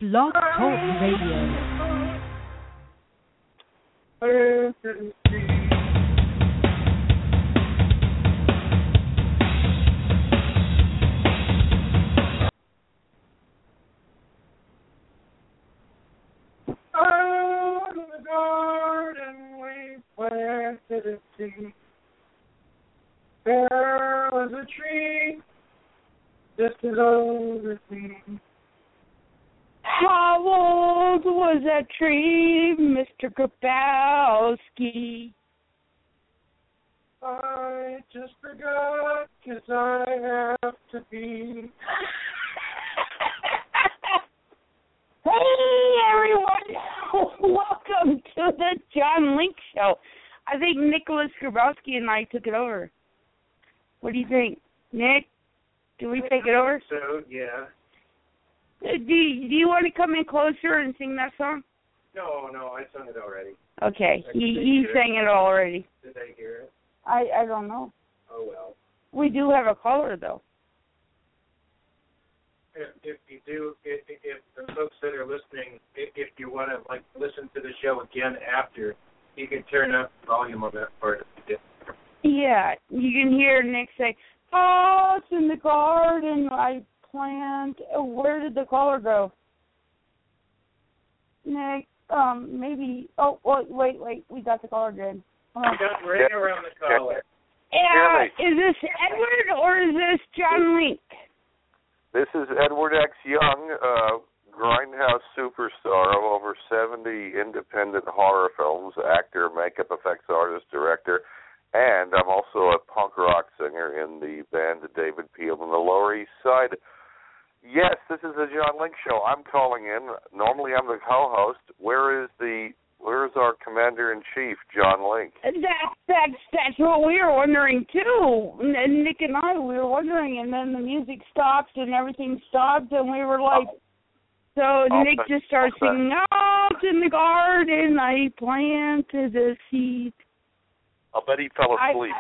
Blog Talk Radio. Out in the garden we planted a seed. There was a tree just as old as me. How old was that tree, Mr. Grabowski? I just forgot, 'cause I have to be. Hey, everyone. Welcome to the John Link Show. I think Nicholas Grabowski and I took it over. What do you think, Nick? Do we take it over? So, yeah. Do you want to come in closer and sing that song? No, I sung it already. Okay, you sang it already. Did I hear it? I don't know. Oh, well. We do have a caller, though. If you do, if the folks that are listening, if you want to listen to the show again after, you can turn up the volume of that part. Yeah, you can hear Nick say, "Oh, it's in the garden I plant." Where did the caller go? Nick, maybe. Oh, wait, we got the caller again. I got right around the caller. Yeah, is this Edward or is this John Link? This is Edward X. Young, Grindhouse superstar of over 70 independent horror films, actor, makeup effects artist, director, and I'm also a punk rock singer in the band David Peel on the Lower East Side. Yes, this is the John Link Show. I'm calling in. Normally I'm the co-host. Where is our Commander-in-Chief, John Link? That's what we were wondering, too. Nick and I, we were wondering, and then the music stopped and everything stopped, and we were like, Nick just started singing, "Out in the garden I planted a seed." I'll bet he fell asleep.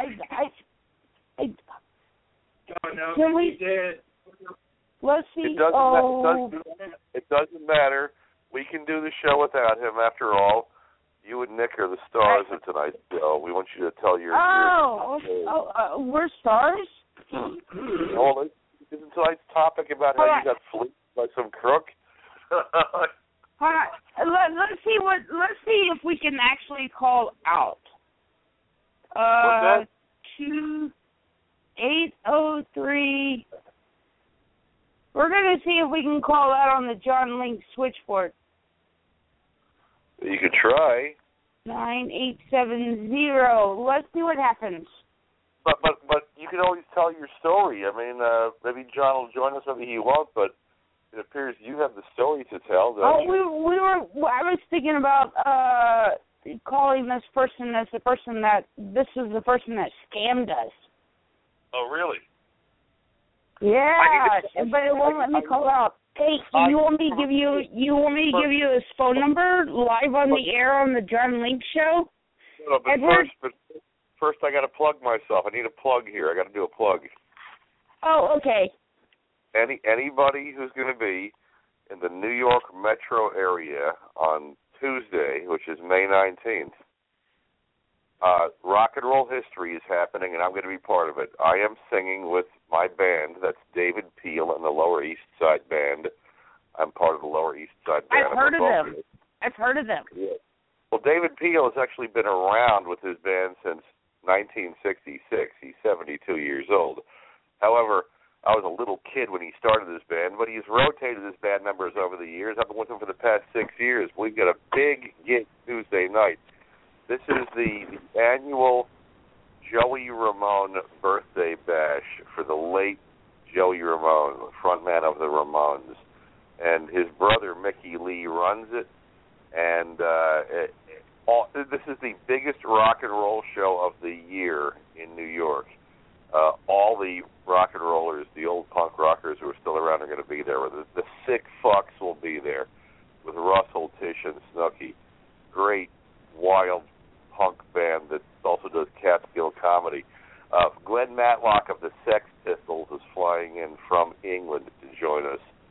No, he did. Let's see. It doesn't matter. We can do the show without him, after all. You and Nick are the stars of tonight's show. We want you to tell your... we're stars? Well, isn't tonight's topic about how you got fleeced by some crook? Hold on. Let's see if we can actually call out. What's that? 2803. We're going to see if we can call out on the John Link switchboard. You could try. 9870. Let's see what happens. But you can always tell your story. I mean, maybe John will join us, maybe he won't, but it appears you have the story to tell. I was thinking about calling this person as the person that scammed us. Oh, really? Yeah, but it won't let me call out. Hey, you want me to give you his phone number live on the air on the John Link Show? No, but first I got to plug myself. I need a plug here. I got to do a plug. Oh, okay. Anybody who's going to be in the New York metro area on Tuesday, which is May 19th, Rock and Roll History is happening, and I'm going to be part of it. I am singing with my band. That's David Peel and the Lower East Side Band. I'm part of the Lower East Side Band. I've heard of them. Yeah. Well, David Peel has actually been around with his band since 1966. He's 72 years old. However, I was a little kid when he started this band, but he's rotated his band members over the years. I've been with him for the past 6 years. We've got a big gig Tuesday night. This is the annual Joey Ramone birthday bash for the late Joey Ramone, frontman of the Ramones. And his brother, Mickey Lee, runs it. And this is the biggest rock and roll show of the year in New York. All the rock and rollers, the old punk rockers who are still around are going to be there. The sick fucks will be there with Russell, Tish, and Snooki. Great, wild punk band that also does Catskill comedy. Glenn Matlock of the Sex Pistols is flying in from England to join us.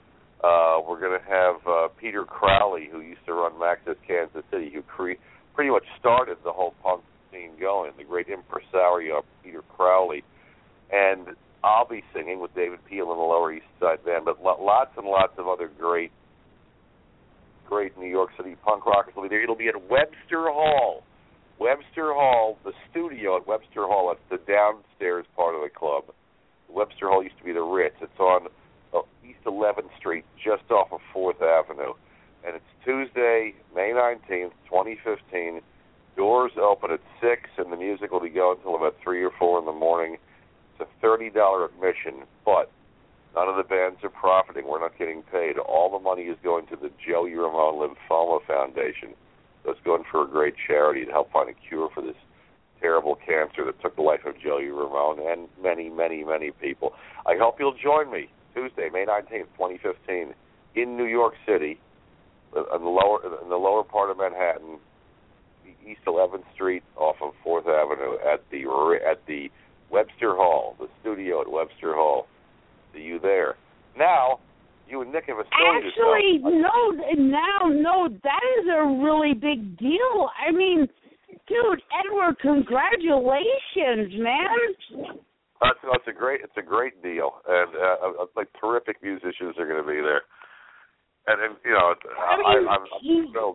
We're going to have Peter Crowley, who used to run Maxis Kansas City, who pretty much started the whole punk scene going, the great impresario Peter Crowley. And I'll be singing with David Peel and the Lower East Side Band, but lots and lots of other great New York City punk rockers will be there. It'll be at Webster Hall. Webster Hall, the studio at Webster Hall, that's the downstairs part of the club. Webster Hall used to be the Ritz. It's on East 11th Street, just off of 4th Avenue. And it's Tuesday, May 19th, 2015. Doors open at 6, and the music will be going until about 3 or 4 in the morning. It's a $30 admission, but none of the bands are profiting. We're not getting paid. All the money is going to the Joey Ramone Lymphoma Foundation. That's going for a great charity to help find a cure for this terrible cancer that took the life of Joey Ramone and many, many, many people. I hope you'll join me Tuesday, May 19th, 2015, in New York City, in the lower part of Manhattan, East 11th Street, off of 4th Avenue, at the Webster Hall, the studio at Webster Hall. See you there. Now, you and Nick have a story Actually, to tell. no, that is a really big deal. I mean, dude, Edward, congratulations, man. It's a great deal, and like terrific musicians are going to be there, and you know, I'm thrilled.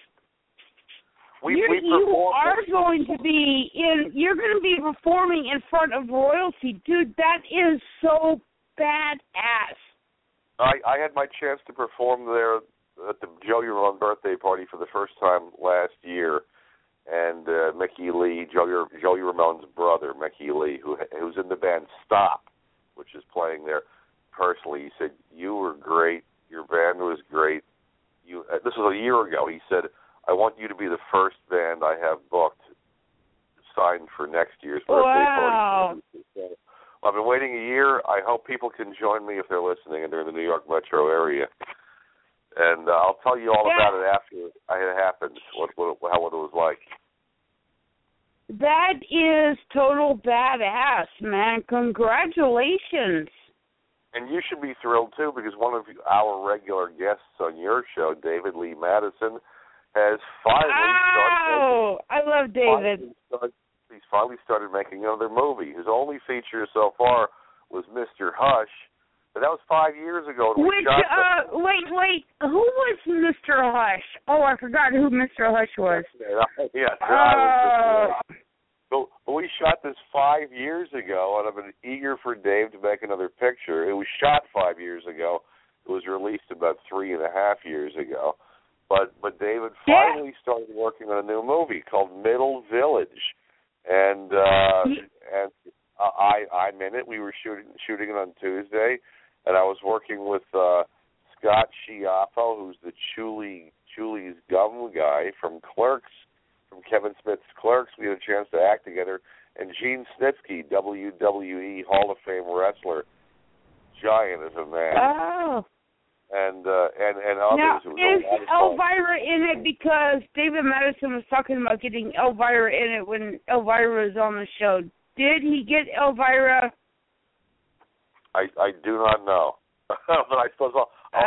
You're going to be performing in front of royalty, dude. That is so badass. I had my chance to perform there at the Joey Ramone birthday party for the first time last year, and Mickey Lee, Joey Ramone's brother, Mickey Lee, who's in the band Stop, which is playing there personally, he said, "You were great. Your band was great. This was a year ago. He said, I want you to be the first band I have booked, signed for next year's birthday party." I've been waiting a year. I hope people can join me if they're listening and they're in the New York metro area. And I'll tell you all about it after it happens, how it was like. That is total badass, man. Congratulations. And you should be thrilled, too, because one of our regular guests on your show, David Lee Madison, has finally started. I love David. He's finally started making another movie. His only feature so far was Mr. Hush, but that was 5 years ago. Wait, who was Mr. Hush? Oh, I forgot who Mr. Hush was. But we shot this 5 years ago, and I've been eager for Dave to make another picture. It was shot 5 years ago. It was released about 3.5 years ago. But David finally started working on a new movie called Middle Village. And I'm in it. We were shooting it on Tuesday, and I was working with Scott Schiaffo, who's the Chuli's Gum guy from Clerks, from Kevin Smith's Clerks. We had a chance to act together, and Gene Snitsky, WWE Hall of Fame wrestler, giant as a man. Oh. And others. Now, is Elvira in it? Because David Madison was talking about getting Elvira in it when Elvira was on the show. Did he get Elvira? I do not know. But I suppose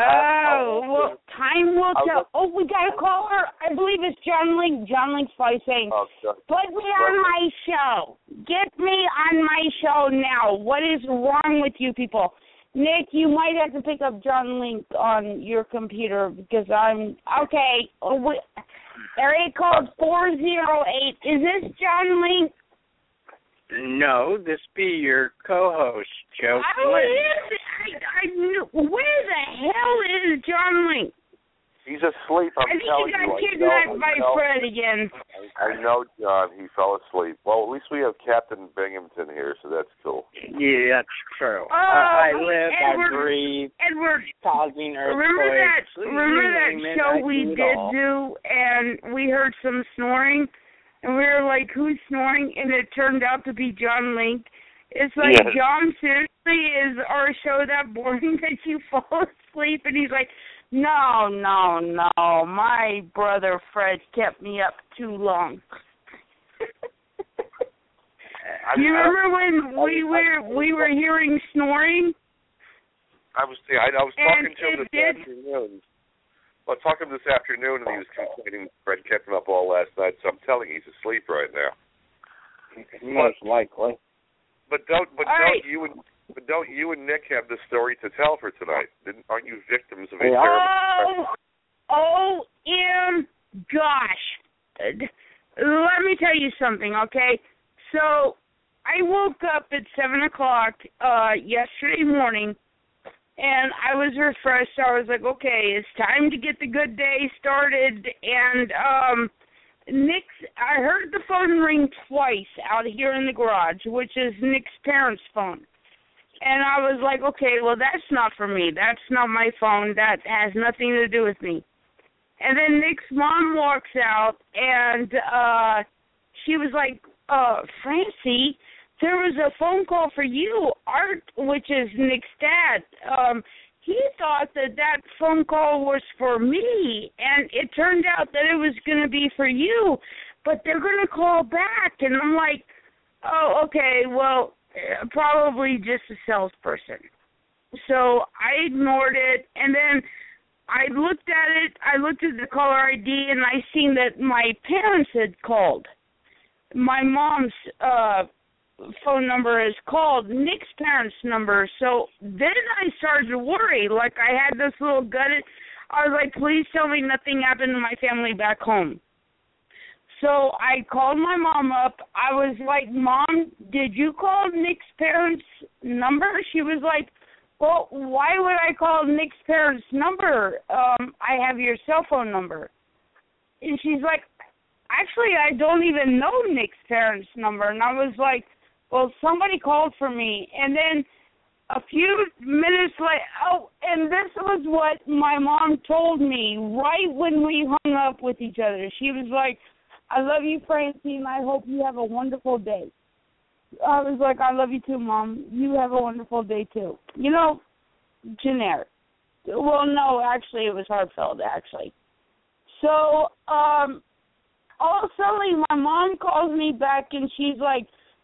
time will tell. Oh, we got a caller. I believe it's John Link. John Link's probably saying, put me on my show. Get me on my show now. What is wrong with you people? Nick, you might have to pick up John Link on your computer because I'm... Okay. Area code 408. Is this John Link? No, this be your co-host, Joe Flynn. Where the hell is John Link? He's asleep, I'm telling you. I think he got kidnapped by Fred again. I know, John. He fell asleep. Well, at least we have Captain Binghamton here, so that's cool. Yeah, that's true. I live, Edward, I breathe, Edward, causing earthquakes. Remember that show we did do, and we heard some snoring, and we were like, who's snoring? And it turned out to be John Link. It's like, yes. John, seriously, is our show that boring that you fall asleep? And he's like, No. My brother Fred kept me up too long. You remember when we were hearing snoring? I was talking to him this afternoon. Well, I talked to him this afternoon, and he was complaining Fred kept him up all last night. So I'm telling you, he's asleep right now. Most likely. But don't you and Nick have the story to tell for tonight? Aren't you victims of a terrible? Gosh. Let me tell you something, okay? So I woke up at 7 o'clock yesterday morning, and I was refreshed. I was like, okay, it's time to get the good day started. And I heard the phone ring twice out here in the garage, which is Nick's parents' phone. And I was like, okay, well, that's not for me. That's not my phone. That has nothing to do with me. And then Nick's mom walks out, and she was like, Francie, there was a phone call for you, Art, which is Nick's dad. He thought that phone call was for me, and it turned out that it was going to be for you, but they're going to call back. And I'm like, oh, okay, well, probably just a salesperson. So I ignored it, and then I looked at it. I looked at the caller ID, and I seen that my parents had called. My mom's phone number is called Nick's parents' number. So then I started to worry. Like, I had this little gutted. I was like, please tell me nothing happened to my family back home. So I called my mom up. I was like, Mom, did you call Nick's parents' number? She was like, well, why would I call Nick's parents' number? I have your cell phone number. And she's like, actually, I don't even know Nick's parents' number. And I was like, well, somebody called for me. And then a few minutes later, and this was what my mom told me right when we hung up with each other. She was like, I love you, Francine. I hope you have a wonderful day. I was like, I love you too, Mom. You have a wonderful day too. You know, generic. Well, no, actually, it was heartfelt, actually. So, all of a sudden, my mom calls me back, and she's like,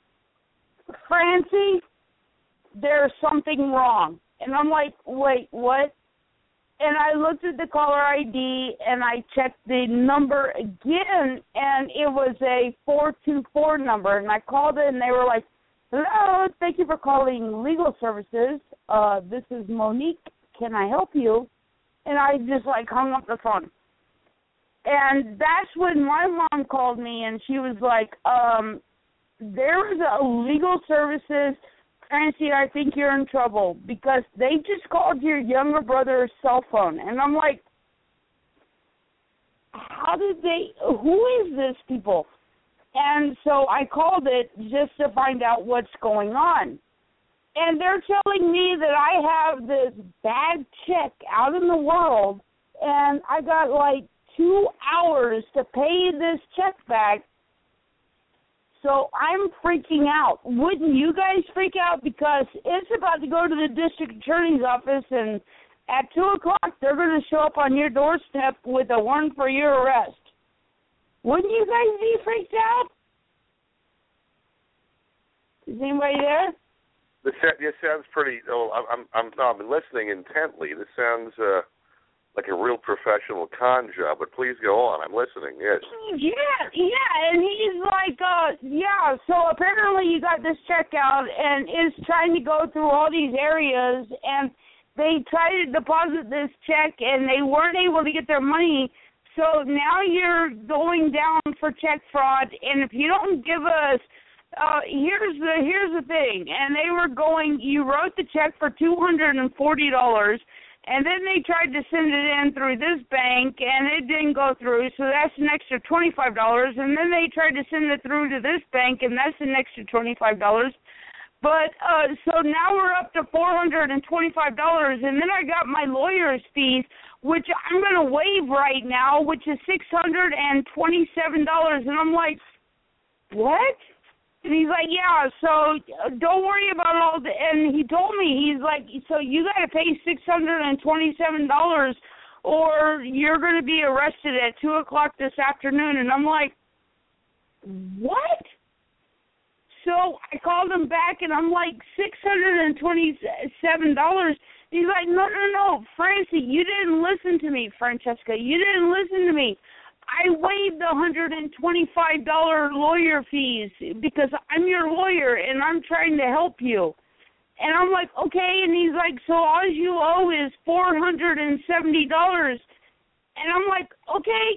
Francie, there's something wrong. And I'm like, wait, what? And I looked at the caller ID, and I checked the number again, and it was a 424 number. And I called it, and they were like, hello, thank you for calling Legal Services. This is Monique. Can I help you? And I just, hung up the phone. And that's when my mom called me, and she was like, there was a Legal Services. Francie, I think you're in trouble because they just called your younger brother's cell phone. And I'm like, who is this people? And so I called it just to find out what's going on. And they're telling me that I have this bad check out in the world, and I got 2 hours to pay this check back. So I'm freaking out. Wouldn't you guys freak out? Because it's about to go to the district attorney's office, and at 2 o'clock they're going to show up on your doorstep with a warrant for your arrest. Wouldn't you guys be freaked out? Is anybody there? This sounds pretty. I've been listening intently. This sounds like a real professional con job, but please go on. I'm listening, yes. Yeah, and he's like, so apparently you got this check out, and it's trying to go through all these areas, and they tried to deposit this check, and they weren't able to get their money, so now you're going down for check fraud, and if you don't give us, here's the thing, and they were going, you wrote the check for $240, and then they tried to send it in through this bank, and it didn't go through, so that's an extra $25. And then they tried to send it through to this bank, and that's an extra $25. But so now we're up to $425, and then I got my lawyer's fees, which I'm going to waive right now, which is $627. And I'm like, what? And he's like, yeah, so don't worry about all the, and he told me, he's like, so you got to pay $627 or you're going to be arrested at 2 o'clock this afternoon. And I'm like, what? So I called him back, and I'm like, $627. He's like, no, Francie, you didn't listen to me, Francesca. You didn't listen to me. I waived the $125 lawyer fees because I'm your lawyer and I'm trying to help you. And I'm like, okay. And he's like, so all you owe is $470. And I'm like, okay.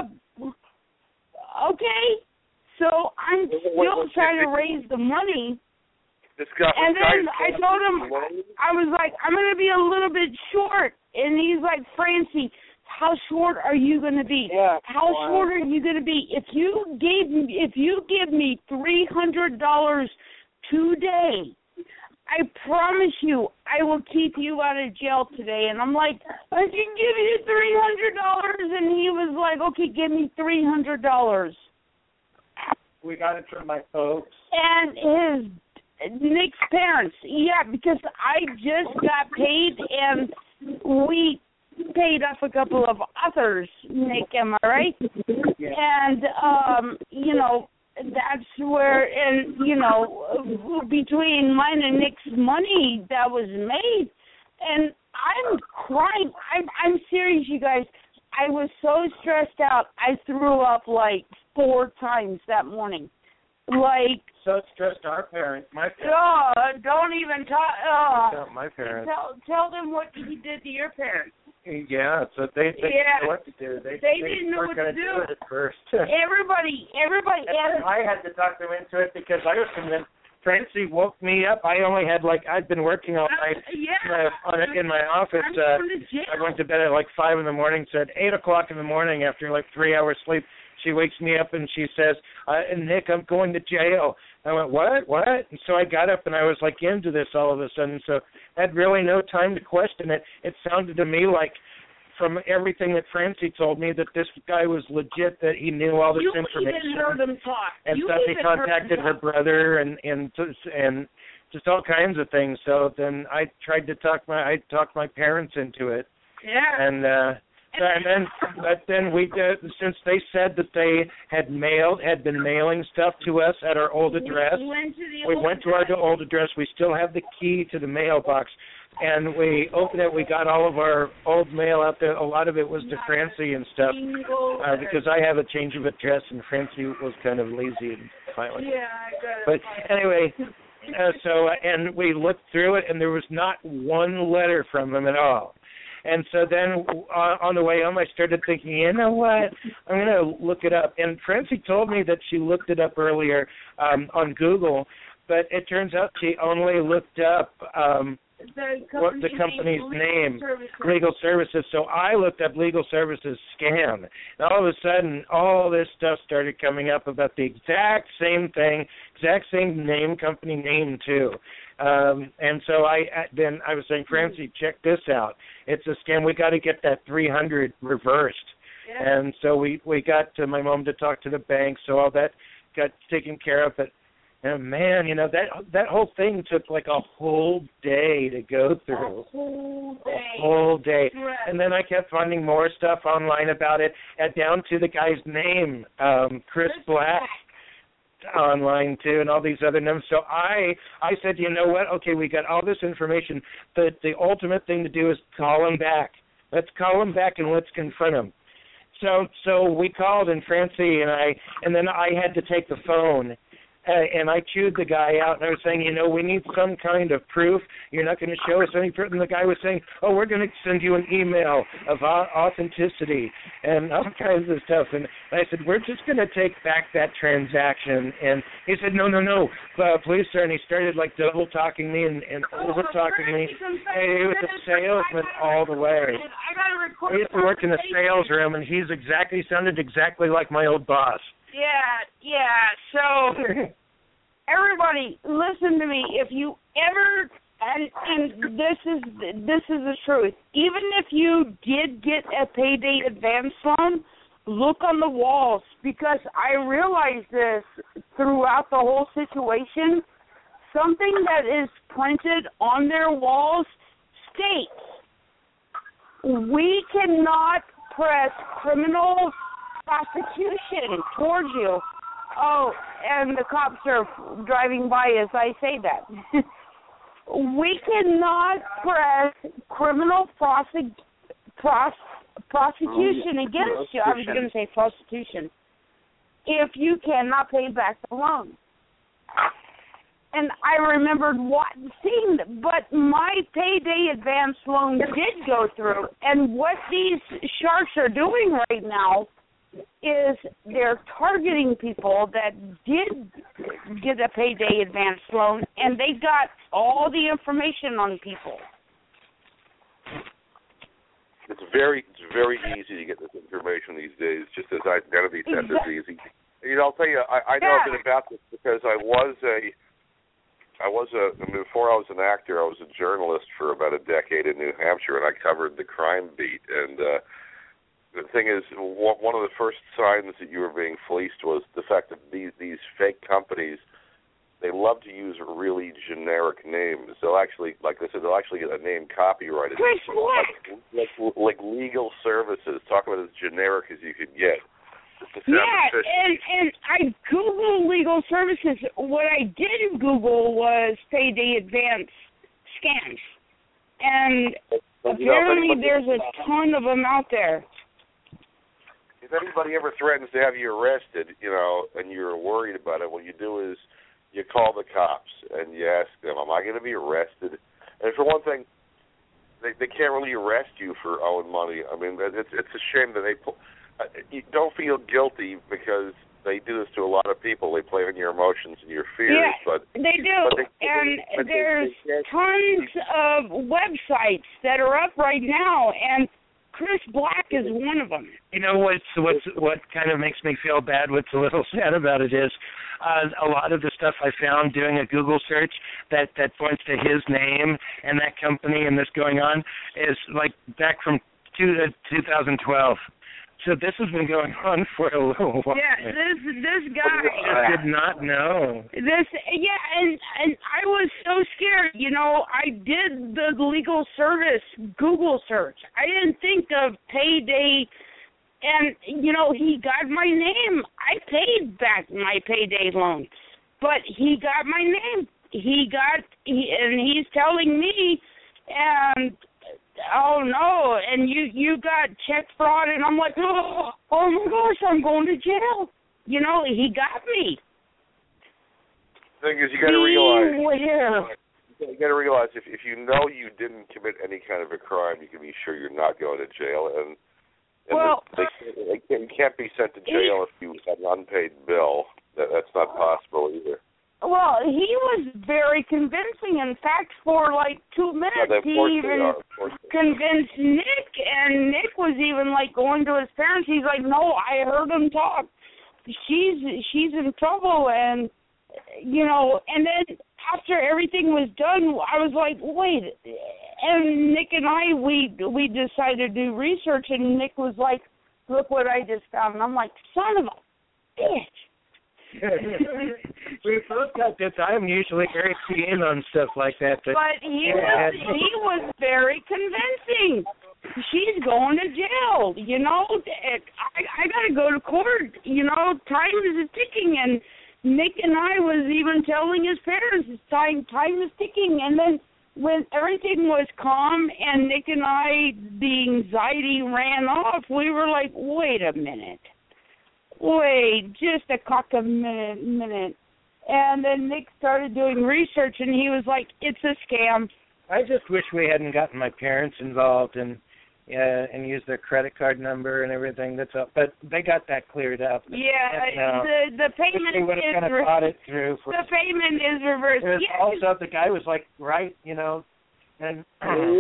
So I'm still trying to raise the money. And then I told him, I was like, I'm going to be a little bit short. And he's like, Francie, how short are you going to be? Yeah, how short are you going to be? If you give me $300 today, I promise you I will keep you out of jail today. And I'm like, I can give you $300. And he was like, okay, give me $300. We got it from my folks. And Nick's parents, yeah, because I just got paid and we paid off a couple of others, Nick, am I right? Yeah. And, that's where, and, between mine and Nick's money that was made, and I'm crying. I'm serious, you guys. I was so stressed out, I threw up like 4 times that morning. Like, so it stressed our parents, my parents. Oh, don't even talk. My parents. Tell them what he did to your parents. Yeah, so they didn't know what to do. They didn't know what to do it at first. Everybody. I had to talk them into it because I was convinced. Francie woke me up. I'd been working all night in my office. I went to bed at like 5 in the morning. So at 8 o'clock in the morning, after like 3 hours sleep, she wakes me up and she says, Nick, I'm going to jail. I went, what? And so I got up and I was like into this all of a sudden. So I had really no time to question it. It sounded to me like, from everything that Francie told me, that this guy was legit, that he knew all this information. You even heard him talk. And so he contacted her brother and just all kinds of things. So then I tried to talk my parents into it. Yeah. But then we did, since they said that they had been mailing stuff to us at our old address. We went to our old address. We still have the key to the mailbox, and we opened it. We got all of our old mail out there. A lot of it was to Francie and stuff, because I have a change of address, and Francie was kind of lazy and violent. Yeah, I got it. But anyway. And we looked through it, and there was not one letter from him at all. And so then on the way home, I started thinking, you know what, I'm going to look it up. And Francie told me that she looked it up earlier on Google, but it turns out she only looked up what the company's name, Legal Services. So I looked up Legal Services scam. And all of a sudden, all this stuff started coming up about the exact same thing, exact same name, company name too. And so I was saying, Francie, check this out. It's a scam. We got to get that $300 reversed. Yeah. And so we got my mom to talk to the bank, so all that got taken care of. But man, that whole thing took like a whole day to go through. A whole day. Right. And then I kept finding more stuff online about it, down to the guy's name, Chris Black. Online too, and all these other numbers. So I said, you know what? Okay, we got all this information. The ultimate thing to do is call him back. Let's call him back and let's confront him. So we called, and Francie and then I had to take the phone. And I chewed the guy out, and I was saying, we need some kind of proof. You're not going to show us any proof. And the guy was saying, we're going to send you an email of authenticity and all kinds of stuff. And I said, we're just going to take back that transaction. And he said, no, please, sir. And he started like double-talking me and over-talking me. He was a salesman all the way. He used to work in the sales room, and he sounded exactly like my old boss. Yeah. So, everybody, listen to me. If you ever, and this is the truth. Even if you did get a payday advance loan, look on the walls, because I realized this throughout the whole situation. Something that is printed on their walls states, we cannot press criminal prosecution towards you. Oh, and the cops are driving by as I say that. we cannot press criminal prosecution against you. I was going to say prostitution. If you cannot pay back the loan. And I remembered seeing that, but my payday advance loan did go through. And what these sharks are doing right now is they're targeting people that did get a payday advance loan, and they got all the information on people. It's very easy to get this information these days, just as identity theft is easy. You know, I'll tell you, I know a bit about this because before I was an actor, I was a journalist for about a decade in New Hampshire, and I covered the crime beat. And the thing is, one of the first signs that you were being fleeced was the fact that these fake companies, they love to use really generic names. They'll actually, like I said, they'll actually get a name copyrighted. Like legal services. Talk about as generic as you could get. And I Googled legal services. What I didn't Google was payday advance scams. And apparently there's a ton of them out there. If anybody ever threatens to have you arrested, you know, and you're worried about it, what you do is you call the cops and you ask them, am I going to be arrested? And for one thing, they can't really arrest you for owing money. I mean, it's a shame that you don't feel guilty because they do this to a lot of people. They play on your emotions and your fears. Yeah, but they do. There's tons of websites that are up right now, and Chris Black is one of them. You know what kind of makes me feel bad, what's a little sad about it is a lot of the stuff I found doing a Google search that points to his name and that company and this going on is like back from 2012. So this has been going on for a little while. Yeah, this guy. I did not know. And I was so scared. You know, I did the legal service Google search. I didn't think of payday, and you know, he got my name. I paid back my payday loan, but he got my name. And he's telling me, and. Oh no! And you got check fraud, and I'm like, oh my gosh, I'm going to jail. You know, he got me. The thing is, you got to realize if you know you didn't commit any kind of a crime, you can be sure you're not going to jail, and you can't be sent to jail if you have an unpaid bill. That's not possible either. Well, he was very convincing. In fact, for like 2 minutes, he even convinced Nick, and Nick was even like going to his parents. He's like, "No, I heard him talk. She's in trouble," and you know. And then after everything was done, I was like, "Wait." And Nick and I, we decided to do research, and Nick was like, "Look what I just found." And I'm like, "Son of a bitch." We both got this. I'm usually very keen on stuff like that. But he was very convincing. She's going to jail. You know, I got to go to court. You know, time is ticking. And Nick and I was even telling his parents, time is ticking. And then when everything was calm and Nick and I, the anxiety ran off, we were like, wait a minute. Wait, just a minute. And then Nick started doing research, and he was like, it's a scam. I just wish we hadn't gotten my parents involved and used their credit card number and everything. That's all. But they got that cleared up. Yeah, the payment they would have kind of thought it through. The payment is reversed. Also, the guy was like, right, you know. And then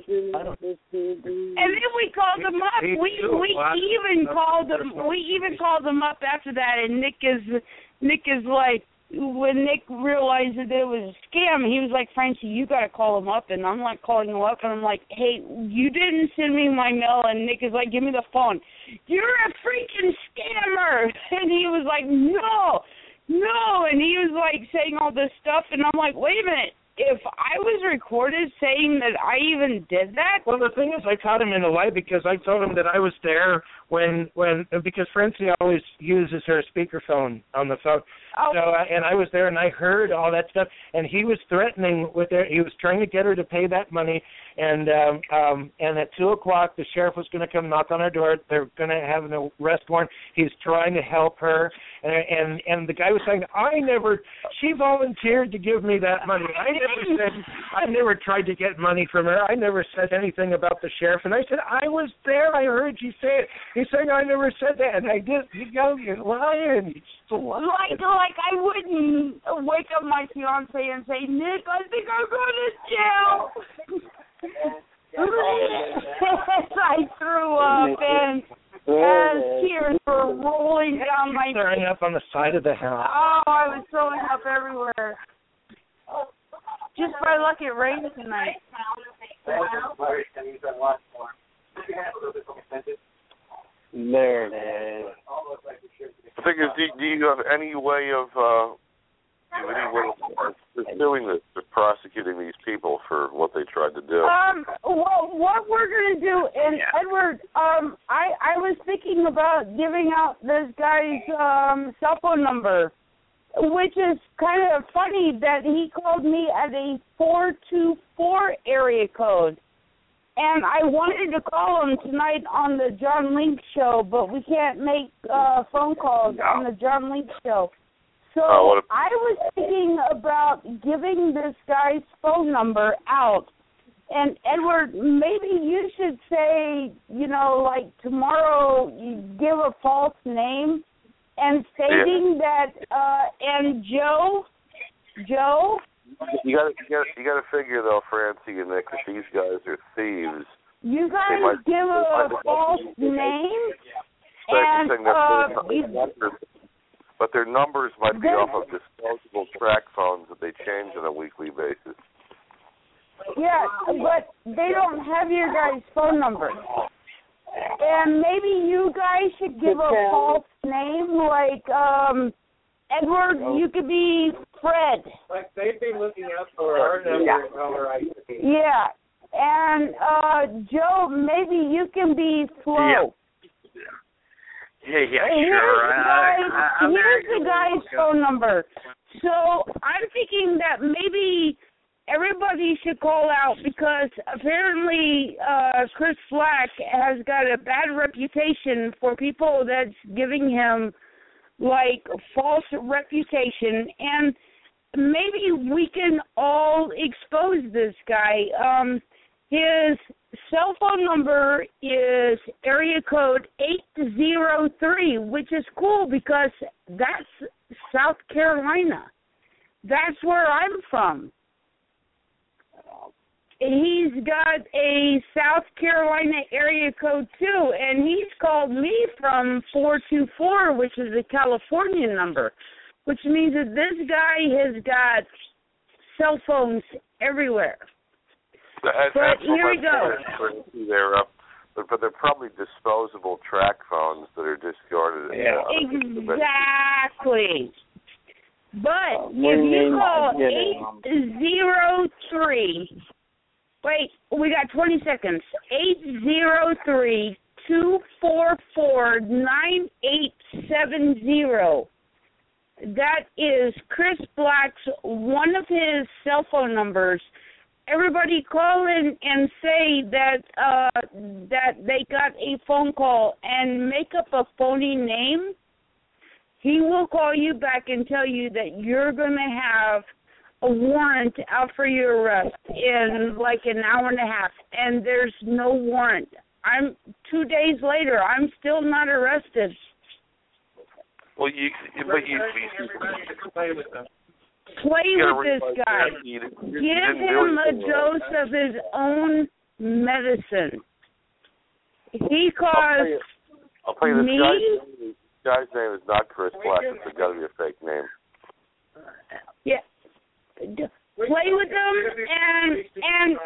we called them up. We even called them up after that. And Nick is like, when Nick realized that it was a scam, he was like, Francie, you got to call him up. And I'm like calling him up, and I'm like, hey, you didn't send me my mail. And Nick is like, give me the phone. You're a freaking scammer. And he was like, no. And he was like saying all this stuff, and I'm like, wait a minute. If I was recorded saying that I even did that? Well, the thing is, I caught him in a lie because I told him that I was there because Francie always uses her speakerphone on the phone. Oh. So and I was there and I heard all that stuff, and he was threatening with her. He was trying to get her to pay that money, and at 2:00 the sheriff was going to come knock on her door. They're going to have an arrest warrant. He's trying to help her, and the guy was saying, she volunteered to give me that money. I never tried to get money from her. I never said anything about the sheriff. And I said, I was there. I heard you say it. He's saying I never said that, and I did. You're lying. Like I wouldn't wake up my fiance and say, Nick, I think I'm going to jail. I threw up and tears were rolling down my face. Throwing up on the side of the house. Oh, I was throwing up everywhere. Just by luck it rained tonight. There it is. The thing is, do you have any way of pursuing this, of prosecuting these people for what they tried to do? Well, what we're going to do, and Edward, I was thinking about giving out this guy's cell phone number, which is kind of funny that he called me at a 424 area code. And I wanted to call him tonight on the John Link show, but we can't make phone calls on the John Link show. So I was thinking about giving this guy's phone number out. And, Edward, maybe you should say, like tomorrow you give a false name and stating that, and Joe? You got to figure though, Francie and Nick, that these guys are thieves. You guys give a false name, but their numbers might be off of disposable track phones that they change on a weekly basis. Yeah, but they don't have your guys' phone number. And maybe you guys should give a false name, like Edward. You could be Fred. Like they'd be looking out for our number, caller ID. Yeah, and Joe, maybe you can be Flo. Yeah, sure. Here's the guy's phone number. So I'm thinking that maybe everybody should call out because apparently Chris Black has got a bad reputation for people that's giving him like false reputation, and maybe we can all expose this guy. His cell phone number is area code 803, which is cool because that's South Carolina. That's where I'm from. He's got a South Carolina area code too, and he's called me from 424, which is a California number, which means that this guy has got cell phones everywhere. But here we go. But they're probably disposable track phones that are discarded. Exactly. But if you call 803, wait, we got 20 seconds, 803-244-9870. That is Chris Black's, one of his cell phone numbers. Everybody call in and say that they got a phone call and make up a phony name. He will call you back and tell you that you're going to have a warrant out for your arrest in like an hour and a half, and there's no warrant. 2 days later, I'm still not arrested. Well, you play with them. Play with this guy. Give him a dose of his own medicine. He caused I'll tell you, me. This guy's name is not Chris Black. It's got to be a fake name. Yeah. Play with him and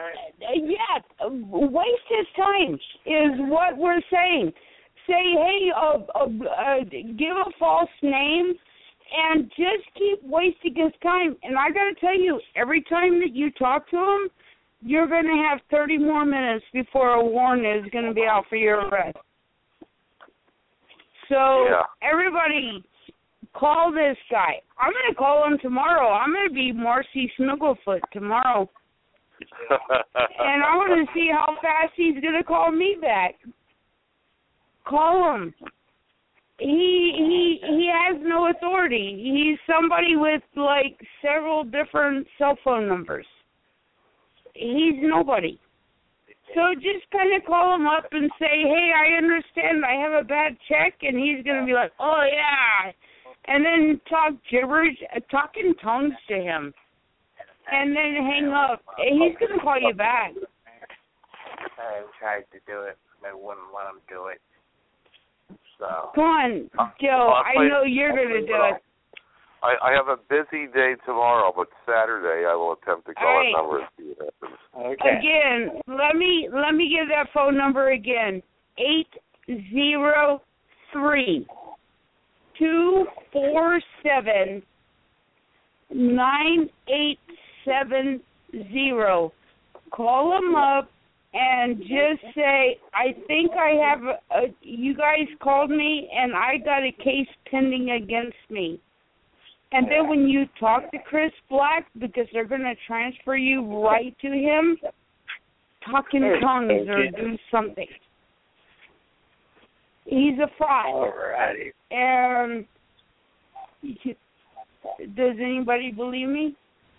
waste his time is what we're saying. Say, hey, give a false name. And just keep wasting his time. And I got to tell you, every time that you talk to him, you're going to have 30 more minutes before a warrant is going to be out for your arrest. So everybody, call this guy. I'm going to call him tomorrow. I'm going to be Marcy Snugglefoot tomorrow. And I want to see how fast he's going to call me back. Call him. He has no authority. He's somebody with, like, several different cell phone numbers. He's nobody. So just kind of call him up and say, hey, I understand I have a bad check, and he's going to be like, oh, yeah. And then talk gibberish, talk in tongues to him, and then hang up. He's going to call you back. I tried to do it. They wouldn't let him do it. So. Come on, Joe. I know you're going to do it. I have a busy day tomorrow, but Saturday I will attempt to call that number and see what happens. Okay. Again, let me give that phone number again. 803-247-9870. Call them up and just say, I think I have you guys called me and I got a case pending against me. And then when you talk to Chris Black, because they're going to transfer you right to him, talk in tongues or do something. He's a fraud. Alrighty. And does anybody believe me?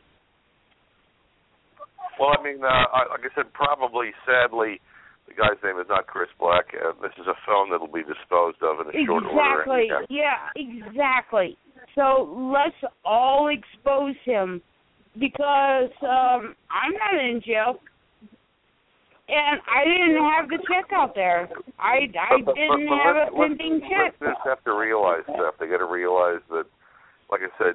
Well, I mean, like I said, probably, sadly, the guy's name is not Chris Black. This is a phone that will be disposed of in a short order. Exactly. Yeah, exactly. So let's all expose him because I'm not in jail. And I didn't have the check out there. I didn't have a pending check. Listeners have to realize stuff. They got to realize that, like I said,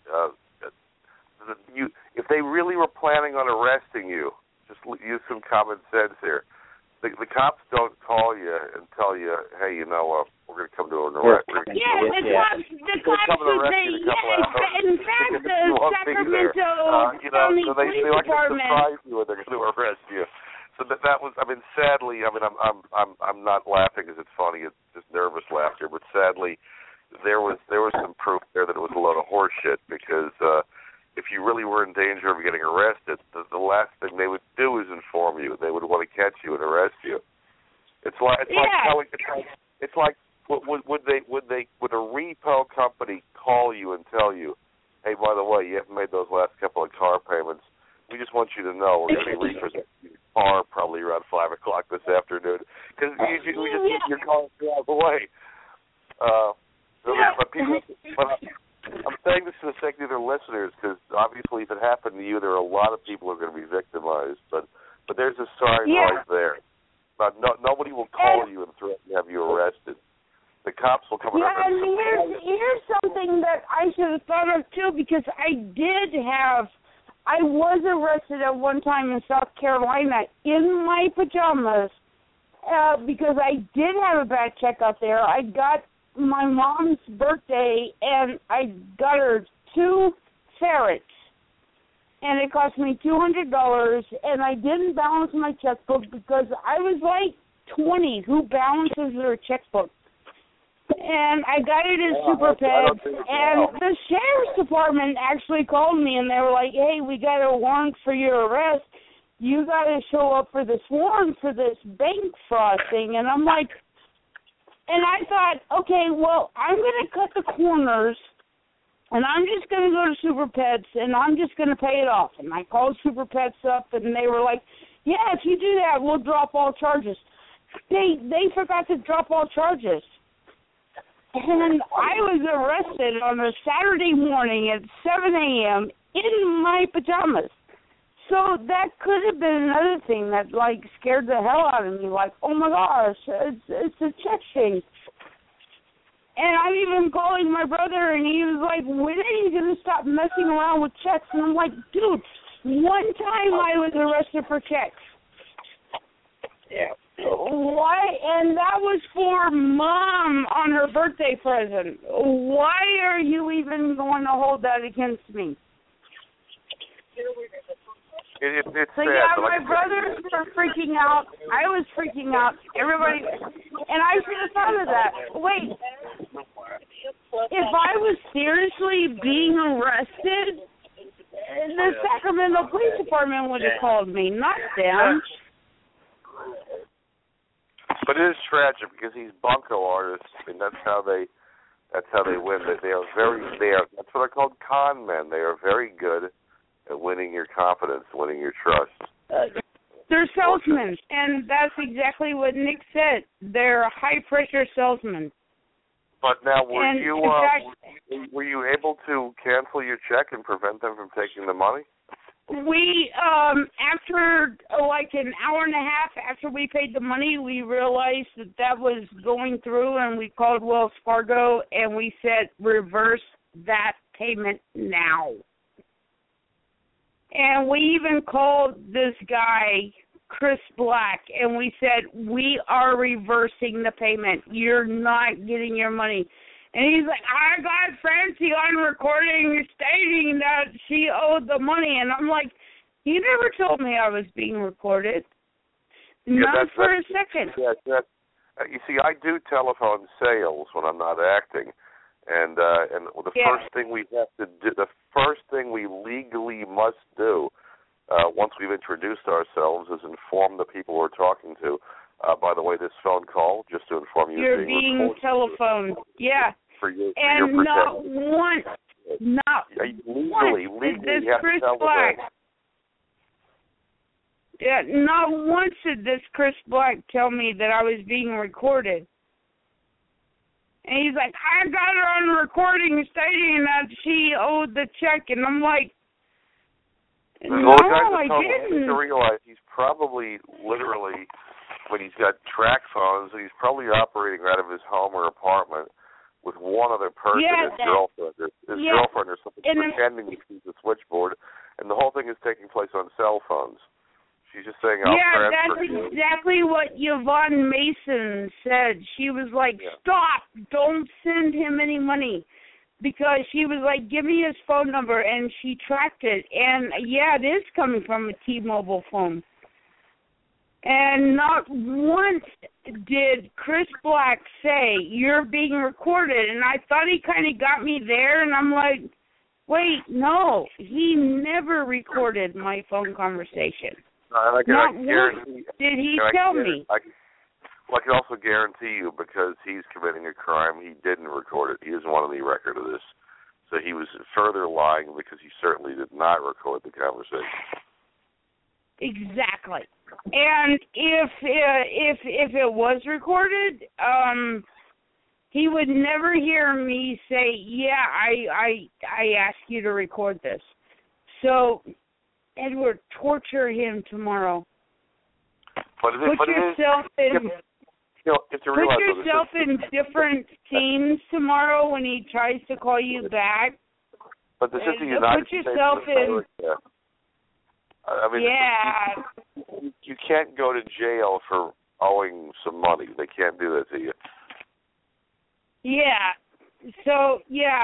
if they really were planning on arresting you, just use some common sense here. The cops don't call you and tell you, hey, you know, we're going to come to an arrest. Yeah, the cops would say, in fact, the Sacramento County Police Department. Surprise you and they're going to arrest you. So that was, I mean, sadly, I mean, I'm not laughing because it's funny. It's just nervous laughter. But sadly, there was some proof there that it was a load of horse shit because if you really were in danger of getting arrested, the last thing they would do is inform you. They would want to catch you and arrest you. Would a repo company call you and tell you, hey, by the way, you haven't made those last couple of car payments. We just want you to know we're going to be repossessing your car probably around 5 o'clock this afternoon because you're calling out of the way. I'm saying this for the sake of their listeners because obviously if it happened to you, there are a lot of people who are going to be victimized. But there's a sign right there. Nobody will call you and threaten to have you arrested. The cops will come around. Yeah, and here's something that I should have thought of too because I was arrested at one time in South Carolina in my pajamas because I did have a bad check out there. I got my mom's birthday, and I got her 2 ferrets, and it cost me $200, and I didn't balance my checkbook because I was like 20. Who balances their checkbook? And I got it in Super Pets, and the sheriff's department actually called me, and they were like, hey, we got a warrant for your arrest. You got to show up for this warrant for this bank fraud thing. And I'm like, and I thought, okay, well, I'm going to cut the corners, and I'm just going to go to Super Pets, and I'm just going to pay it off. And I called Super Pets up, and they were like, yeah, if you do that, we'll drop all charges. They forgot to drop all charges. And I was arrested on a Saturday morning at 7 a.m. in my pajamas. So that could have been another thing that, like, scared the hell out of me. Like, oh, my gosh, it's a check thing. And I'm even calling my brother, and he was like, when are you going to stop messing around with checks? And I'm like, dude, one time I was arrested for checks. Yeah. Why? And that was for Mom on her birthday present. Why are you even going to hold that against me? It's so sad, yeah, my brothers were freaking out. I was freaking out. Everybody, and I should have thought of that. Wait, seriously being arrested, the Sacramento Police Department would have called me, not them. But it is tragic because these bunco artists, I mean, that's how they win. That's what I called con men. They are very good at winning your confidence, winning your trust. They're salesmen, and that's exactly what Nick said. They're high-pressure salesmen. But now, were you able to cancel your check and prevent them from taking the money? We, after like an hour and a half after we paid the money, we realized that was going through, and we called Wells Fargo, and we said, reverse that payment now. And we even called this guy, Chris Black, and we said, we are reversing the payment. You're not getting your money. And he's like, I got Francie on recording stating that she owed the money. And I'm like, he never told me I was being recorded. Not for a second. Yeah, you see, I do telephone sales when I'm not acting. And the first thing we have to do, the first thing we legally must do once we've introduced ourselves is inform the people we're talking to. By the way, this phone call, just to inform you, you're being telephoned. Yeah. And not once did this Chris Black. Yeah, not once did this Chris Black tell me that I was being recorded. And he's like, I got her on recording stating that she owed the check, and I'm like, no, I didn't. To realize he's probably literally, when he's got track phones, he's probably operating out of his home or apartment with one other person, his girlfriend or something, pretending to use the switchboard, and the whole thing is taking place on cell phones. She's just saying, that's exactly what Yvonne Mason said. She was like, stop, don't send him any money. Because she was like, give me his phone number, and she tracked it. And, it is coming from a T-Mobile phone. And not once did Chris Black say, you're being recorded. And I thought he kind of got me there, and I'm like, wait, no, he never recorded my phone conversation. Not once did he tell me. I can also guarantee you, because he's committing a crime, he didn't record it. He doesn't want any record of this. So he was further lying because he certainly did not record the conversation. Exactly. And if it was recorded, he would never hear me say, I asked you to record this. So, Edward, torture him tomorrow. Put yourself in different teams tomorrow when he tries to call you back. But this is the United States of America. I mean, you can't go to jail for owing some money. They can't do that to you. Yeah. So,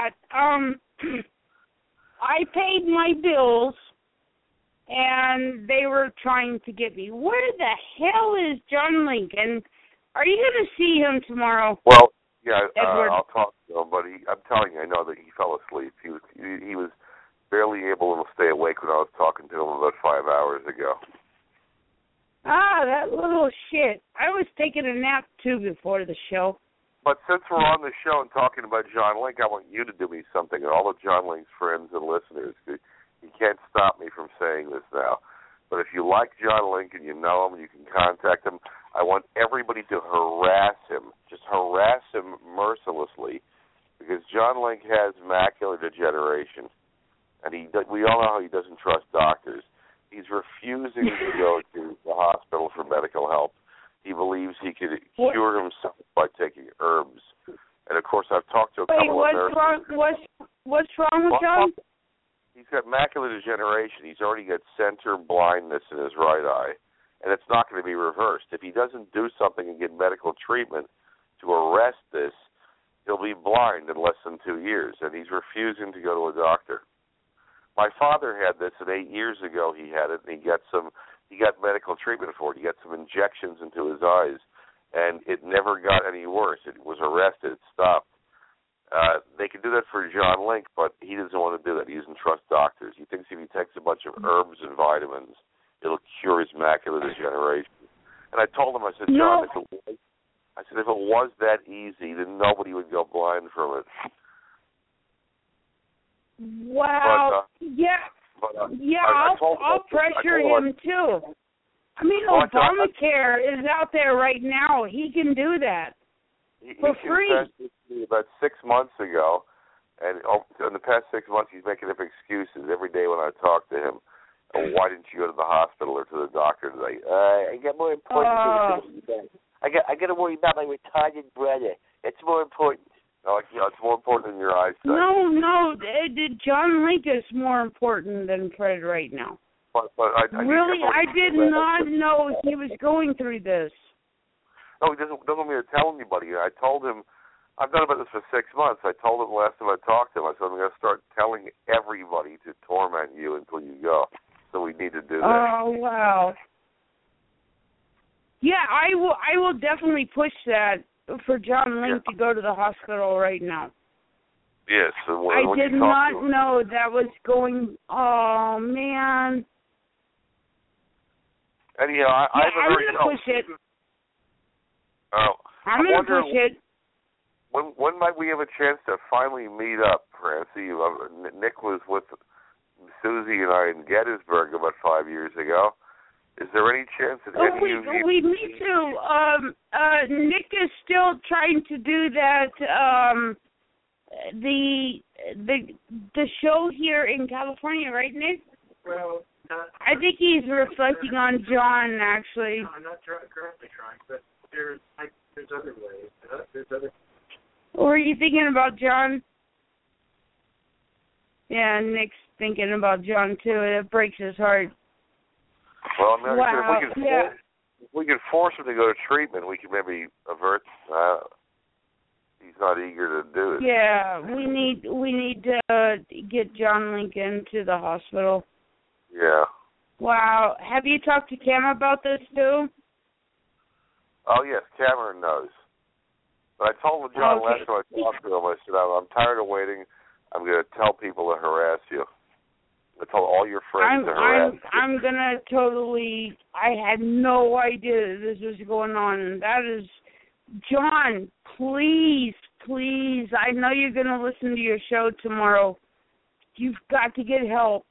I paid my bills, and they were trying to get me. Where the hell is John Lincoln? Are you going to see him tomorrow? Well, I'll talk to him, but I'm telling you, I know that he fell asleep. He was barely able to stay awake when I was talking to him about 5 hours ago. Ah, that little shit. I was taking a nap, too, before the show. But since we're on the show and talking about John Link, I want you to do me something, and all of John Link's friends and listeners. You can't stop me from saying this now. But if you like John Link and you know him, you can contact him. I want everybody to harass him. Just harass him mercilessly, because John Link has macular degeneration. And we all know how he doesn't trust doctors. He's refusing to go to the hospital for medical help. He believes he could cure himself by taking herbs. And, of course, I've talked to a couple of nurses. What's wrong with John? He's got macular degeneration. He's already got center blindness in his right eye, and it's not going to be reversed. If he doesn't do something and get medical treatment to arrest this, he'll be blind in less than 2 years, and he's refusing to go to a doctor. My father had this, and 8 years ago he had it, and he got medical treatment for it. He got some injections into his eyes, and it never got any worse. It was arrested. It stopped. They can do that for John Link, but he doesn't want to do that. He doesn't trust doctors. He thinks if he takes a bunch of herbs and vitamins, it'll cure his macular degeneration. And I told him, I said, John, if it was that easy, then nobody would go blind from it. Wow. I'll pressure him too. I mean, Obamacare is out there right now. He can do that for free. He confessed to me about 6 months ago, and in the past 6 months, he's making up excuses every day when I talk to him. Oh, why didn't you go to the hospital or to the doctor today? I got more important things. I got to worry about my retarded brother. It's more important. It's more important than your eyesight. No, John Link is more important than Fred right now. But I did not know he was going through this. No, he doesn't want me to tell anybody. I told him, I've done about this for 6 months. I told him last time I talked to him, I said, I'm going to start telling everybody to torment you until you go. So we need to do that. Oh, wow. Yeah, I will definitely push that for John Link to go to the hospital right now. Yes. I did not know that was going. Oh, man. Anyhow, I'm going to push it. I'm going to push it. When might we have a chance to finally meet up, Francie? Nick was with Susie and I in Gettysburg about 5 years ago. Is there any chance that me too. Nick is still trying to do that. The show here in California, right, Nick? Well, I think he's reflecting on John, actually. No, I'm not currently trying, but there's other ways. There's other. Were you thinking about John? Yeah, Nick's thinking about John too. It breaks his heart. Well, if we could force him to go to treatment, we could maybe avert. He's not eager to do it. Yeah, we need to get John Lincoln to the hospital. Yeah. Wow. Have you talked to Cam about this too? Oh yes, Cameron knows. But I told John last time I talked to him, I said, I'm tired of waiting. I'm going to tell people to harass you. I told all your friends to harass you. I'm going to totally, I had no idea this was going on. That is, John, please, I know you're going to listen to your show tomorrow. You've got to get help.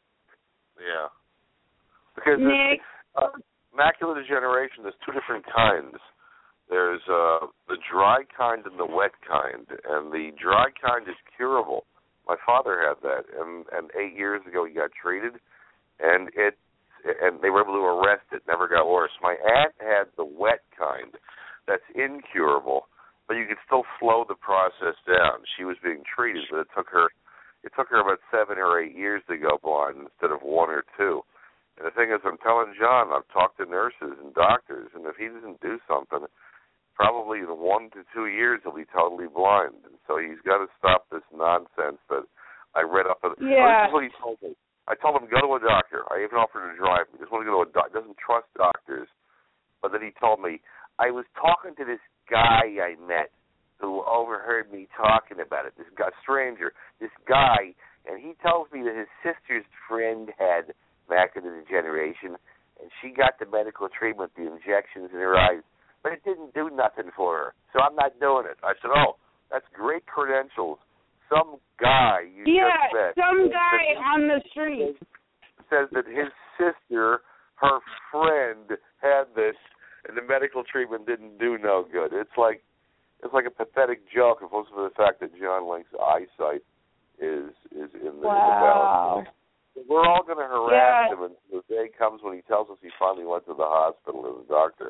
Yeah. Because Nick. Macular degeneration, there's two different kinds. There's the dry kind and the wet kind. And the dry kind is curable. My father had that, and 8 years ago he got treated, and they were able to arrest it. Never got worse. My aunt had the wet kind, that's incurable, but you could still slow the process down. She was being treated, but it took her about 7 or 8 years to go blind instead of 1 or 2. And the thing is, I'm telling John, I've talked to nurses and doctors, and if he doesn't do something, probably in 1 to 2 years he'll be totally blind. And so he's got to stop this nonsense that I read up. Yeah. This is what he told me. I told him, go to a doctor. I even offered to drive him. He just want to go to a doctor. Doesn't trust doctors. But then he told me, I was talking to this guy I met who overheard me talking about it, this guy, stranger, this guy, and he tells me that his sister's friend had macular degeneration, and she got the medical treatment, the injections in her eyes, but it didn't do nothing for her, so I'm not doing it. I said, oh, that's great credentials. Some guy you just met. Yeah, some guy on the street. Says that his sister, her friend, had this, and the medical treatment didn't do no good. It's like a pathetic joke if it wasn't for the fact that John Link's eyesight is in the balance. We're all going to harass him until the day comes when he tells us he finally went to the hospital to the doctor.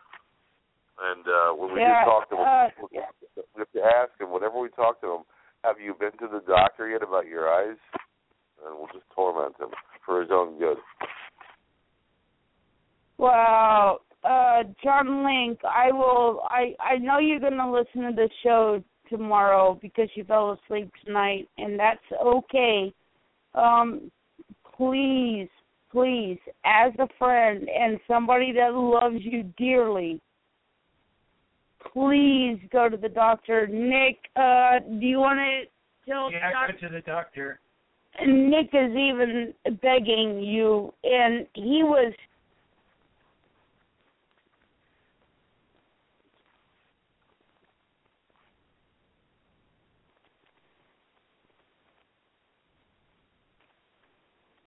And when we do talk to him, we have to ask him, whenever we talk to him, have you been to the doctor yet about your eyes? And we'll just torment him for his own good. Wow. John Link, I know you're going to listen to the show tomorrow because you fell asleep tonight, and that's okay. Please, as a friend and somebody that loves you dearly, please go to the doctor. Nick, do you want till Yeah, go to the doctor. and Nick is even begging you, and he was